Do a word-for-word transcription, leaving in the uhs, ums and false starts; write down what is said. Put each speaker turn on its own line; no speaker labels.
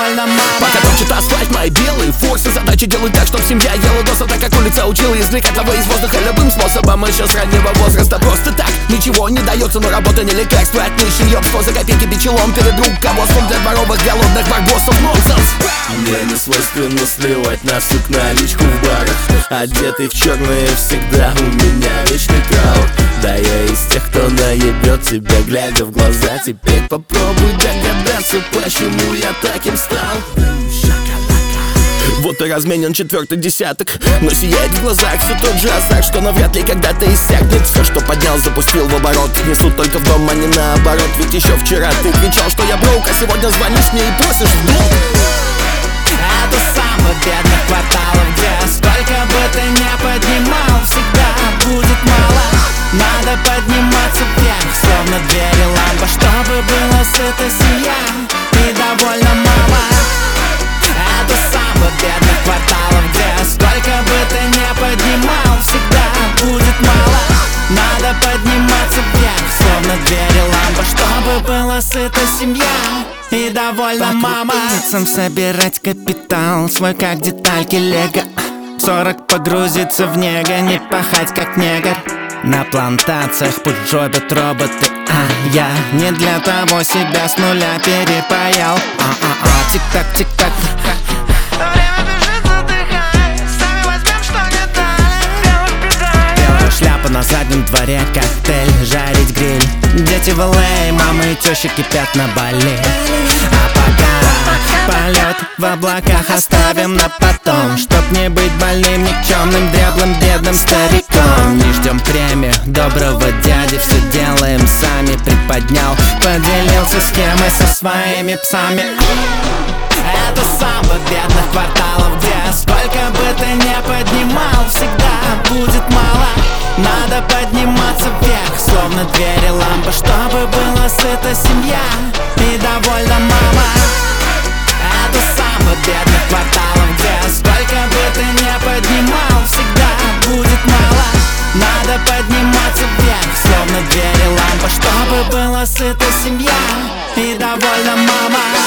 довольна мама.
Пока точит асфальт мои белые форсы, задача делать так, чтоб семья ела досыта, как улица учила извлекать лавы из воздуха любым способом. Еще с раннего возраста просто так ничего не дается, но работа не лекарство от нищих ёбство. За копейки бичелом перед руководством для дворовых голодных барбосов. Нонсенс.
Мне не свойственно сливать на сук наличку в барах. Одетый в черное всегда у меня вечный траур. Да я из тех, кто наебет тебя, глядя в глаза. Теперь попробуй догадаться, почему я таким стал.
Вот и разменен четвертый десяток, но сияет в глазах все тот же азарт, что навряд ли когда-то иссякнет. Все, что поднял, запустил в оборот, несут только в дом, а не наоборот. Ведь еще вчера ты кричал, что я броук, а сегодня звонишь мне и просишь в дом.
Это самых бедных кварталов, где сколько бы ты ни поднимал, всегда будет мало. Надо подниматься вверх, словно двери лампа, чтобы была сыта семья и довольна мама. Это самых бедных кварталов, где сколько бы ты ни поднимал, всегда будет мало. Надо подниматься вверх, словно двери лампа, чтобы была сыта семья и довольна мама. По улицам собирать капитал свой, как детальки лего. Сорок погрузиться в него, не пахать как негр. На плантациях пусть жобят роботы, а я не для того себя с нуля перепаял. А-а-а, тик-так, тик-так.
Время бежит, задыхай, сами возьмем, что не дали. Белых педалей.
Белая шляпа на заднем дворе, коктейль, жарить гриль. Дети в эл эй, мамы и тещи кипят на Бали. А пока полет в облаках оставим на потом, чтоб не быть больным, никчемным, дряблым, бедным стариком. Не ждем премию доброго дяди, все делаем сами. Приподнял, поделился схемой со своими псами. Это самых бедных кварталов, где сколько бы ты ни поднимал, всегда будет мало. Надо подниматься вверх, словно двери лампа, чтобы была сыта семья и довольна мама. Это самых бедных кварталов, где сколько бы ты ни поднимал, всегда будет мало. Надо подниматься вверх, словно двери лампа, чтобы была сыта семья и довольна мама.